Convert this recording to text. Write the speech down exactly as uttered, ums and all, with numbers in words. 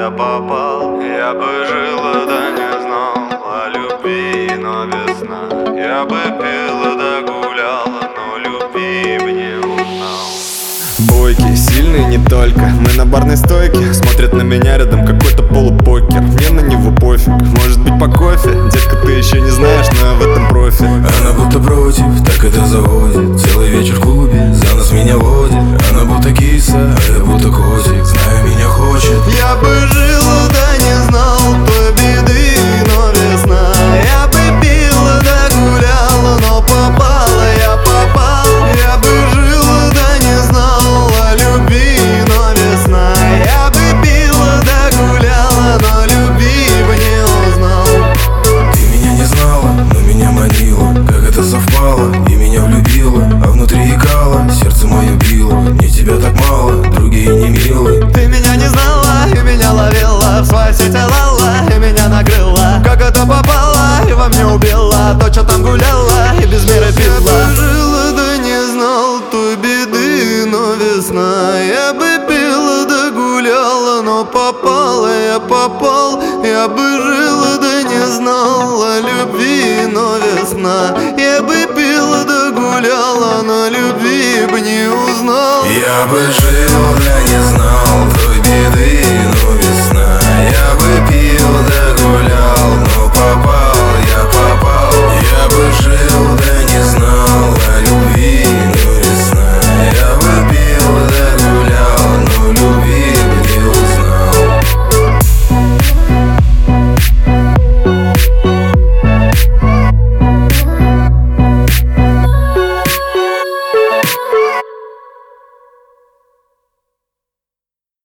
я попал. Я бы жил, да не знал о любви, но весна. Я бы пил, да гулял, но любви бы не узнал. Бойкий, сильный не только. Мы на барной стойке. Смотрят на меня рядом какой-то полупокер. Мне на него пофиг, может быть по кофе. Детка, ты еще не знаешь, но я в этом профи. Она будто против, так это заводит. Целый вечер в клубе, за нас меня водит. Она будто киса, а я будто котик. Знаю, меня хочет. Я бы жил, да не знал той беды, но весна. Я бы пил, да гулял, но попал, я попал. Я бы жил, да не знал о любви, но весна. Я бы пил, да гулял, но любви бы не узнал. Ты меня не знала, но меня манила. Как это совпало, и меня влюбила. А внутри икало, сердце мое било. Мне тебя так мало, другие не милы. Ты меня не знала и меня ловила, в своей сети лала и меня накрыла. Как это попало и во мне убила, то, что там гуляла и без меры пила. Я бы жил, да не знал той беды, но весна. Я бы пил, да гуляла, но попала, я попал. Я бы жил, да не знал о любви, но весна. Я бы пил, да гуляла, но любви бы не узнал. Я бы жил, да не знал